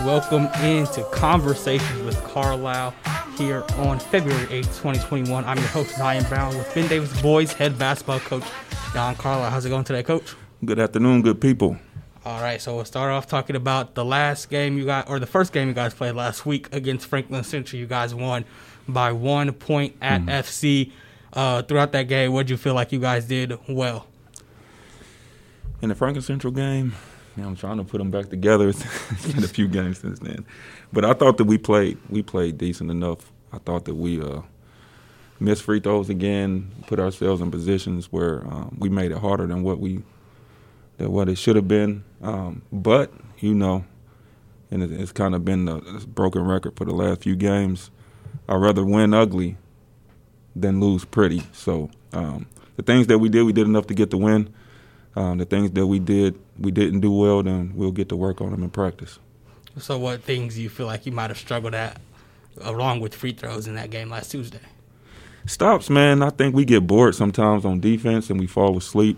Welcome into Conversations with Carlisle here on February 8th, 2021. I'm your host, Zion Brown, with Ben Davis Boys head basketball coach, Don Carlisle. How's it going today, Coach? Good afternoon, good people. All right, so we'll start off talking about the last game you got, or the first game you guys played last week against Franklin Central. You guys won by 1 point at FC. Throughout that game, what did you feel like you guys did well? In the Franklin Central game, I'm trying to put them back together. It's been a few games since then. But I thought that we played decent enough. I thought that we missed free throws again, put ourselves in positions where we made it harder than what it should have been. But, and it's kind of been a broken record for the last few games. I'd rather win ugly than lose pretty. So the things that we did enough to get the win. The things that we didn't do well, then we'll get to work on them in practice. So what things do you feel like you might have struggled at along with free throws in that game last Tuesday? Stops, man. I think we get bored sometimes on defense and we fall asleep.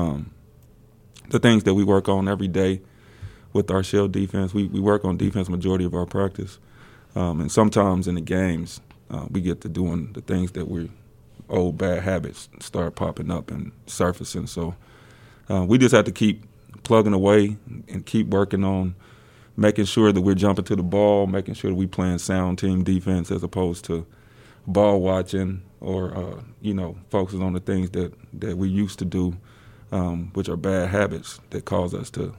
The things that we work on every day with our shell defense, we work on defense majority of our practice. And sometimes in the games, we get to doing the things that old bad habits start popping up and surfacing. So we just have to keep plugging away and keep working on making sure that we're jumping to the ball, making sure that we're playing sound team defense as opposed to ball watching or, focusing on the things that we used to do, which are bad habits that cause us to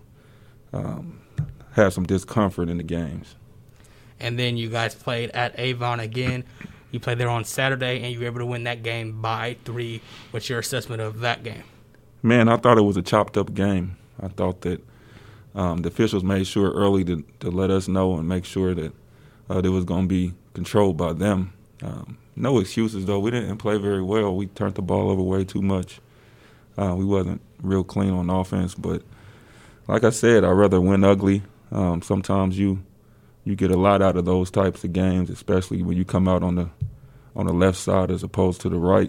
have some discomfort in the games. And then you guys played at Avon again. You played there on Saturday, and you were able to win that game by 3. What's your assessment of that game? Man, I thought it was a chopped-up game. I thought that the officials made sure early to let us know and make sure that it was going to be controlled by them. No excuses, though. We didn't play very well. We turned the ball over way too much. We wasn't real clean on offense. But like I said, I'd rather win ugly. Sometimes you get a lot out of those types of games, especially when you come out on the left side as opposed to the right,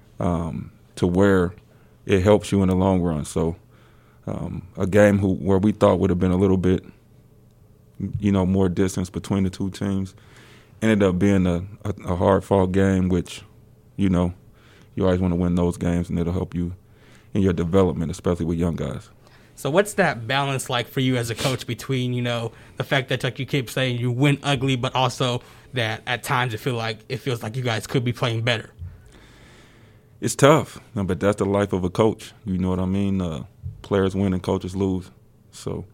to where it helps you in the long run. So a game where we thought would have been a little bit, more distance between the two teams ended up being a hard-fought game, which, you always want to win those games, and it'll help you in your development, especially with young guys. So what's that balance like for you as a coach between, the fact that, like you keep saying, you win ugly, but also that at times it feels like you guys could be playing better? It's tough, but that's the life of a coach. You know what I mean? Players win and coaches lose. So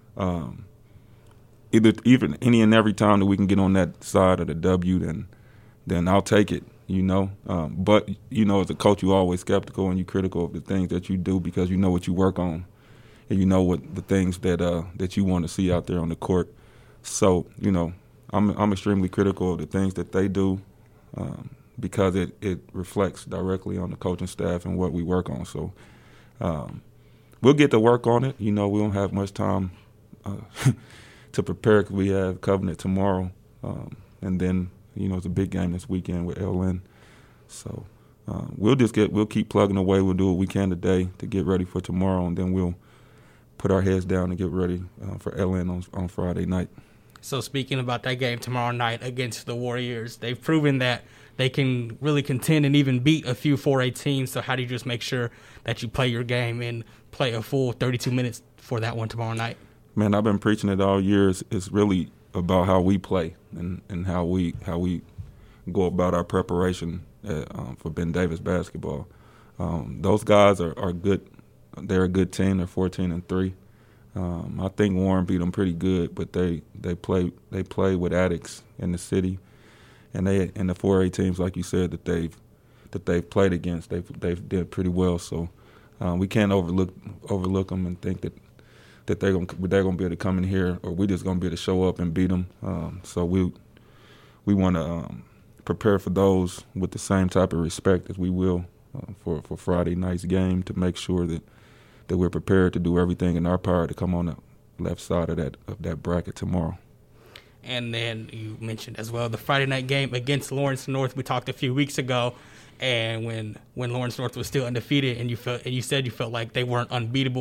even any and every time that we can get on that side of the W, then I'll take it, But, as a coach, you're always skeptical and you're critical of the things that you do because you know what you work on and you know what the things that you want to see out there on the court. So, I'm extremely critical of the things that they do. Because it reflects directly on the coaching staff and what we work on. So we'll get to work on it. We don't have much time to prepare because we have Covenant tomorrow. And then, it's a big game this weekend with LN. So we'll keep plugging away. We'll do what we can today to get ready for tomorrow, and then we'll put our heads down and get ready for LN on Friday night. So speaking about that game tomorrow night against the Warriors, they've proven that they can really contend and even beat a few 4A teams. So how do you just make sure that you play your game and play a full 32 minutes for that one tomorrow night? Man, I've been preaching it all year. It's really about how we play and how we go about our preparation for Ben Davis basketball. Those guys are good. They're a good team. They're 14-3. I think Warren beat them pretty good, but they play with addicts in the city. And the 4A teams, like you said, that they've played against, they've did pretty well. So we can't overlook them and think that they're gonna be able to come in here, or we're just gonna be able to show up and beat them. So we want to prepare for those with the same type of respect as we will for Friday night's game, to make sure that we're prepared to do everything in our power to come on the left side of that bracket tomorrow. And then you mentioned as well the Friday night game against Lawrence North. We talked a few weeks ago, and when Lawrence North was still undefeated, and you said you felt like they weren't unbeatable.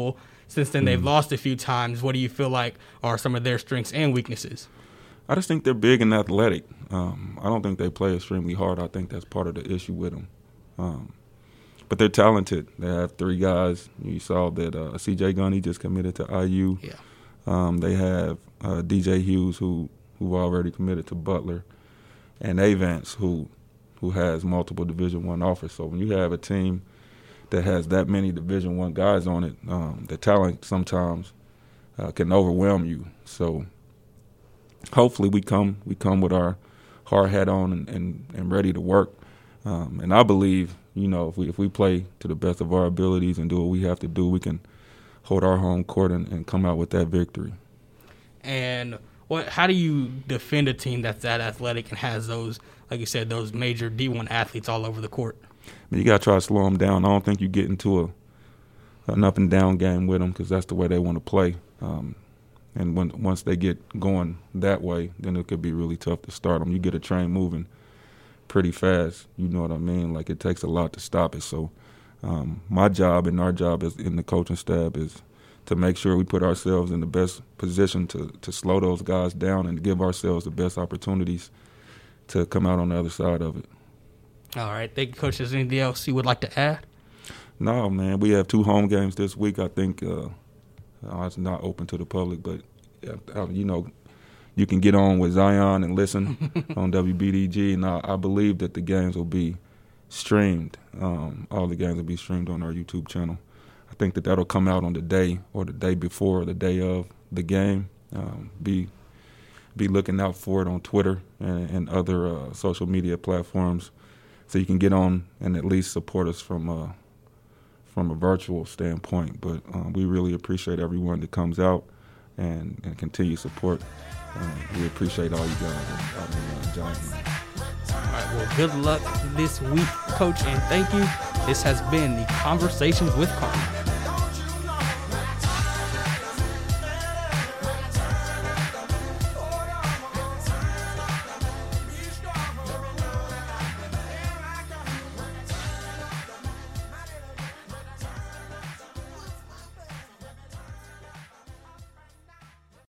since then they've lost a few times. What do you feel like are some of their strengths and weaknesses? I just think they're big and athletic. I don't think they play extremely hard. I think that's part of the issue with them. But they're talented. They have 3 guys. You saw that C.J. Gunny just committed to IU. Yeah. They have DJ Hughes, who already committed to Butler, and Avance, who has multiple Division I offers. So when you have a team that has that many Division I guys on it, the talent sometimes can overwhelm you. So hopefully we come with our hard hat on and ready to work. And I believe, if we play to the best of our abilities and do what we have to do, we can hold our home court and come out with that victory. And how do you defend a team that's that athletic and has those, like you said, those major D1 athletes all over the court? You got to try to slow them down. I don't think you get into an up and down game with them because that's the way they want to play. And once they get going that way, then it could be really tough to start them. You get a train moving pretty fast, you know what I mean? Like, it takes a lot to stop it. So my job and our job in the coaching staff is to make sure we put ourselves in the best position to slow those guys down and give ourselves the best opportunities to come out on the other side of it. All right. Thank you, Coach. Is there anything else you would like to add? No, man. We have 2 home games this week. I think it's not open to the public, but, you can get on with Zion and listen on WBDG. And I believe that the games will be streamed. All the games will be streamed on our YouTube channel. I think that'll come out on the day or the day before or the day of the game. Be looking out for it on Twitter and other social media platforms, so you can get on and at least support us from a virtual standpoint. But we really appreciate everyone that comes out and continue support. We appreciate all you guys out in Giant. All right, well, good luck this week, Coach, and thank you. This has been the Conversations with Carmen.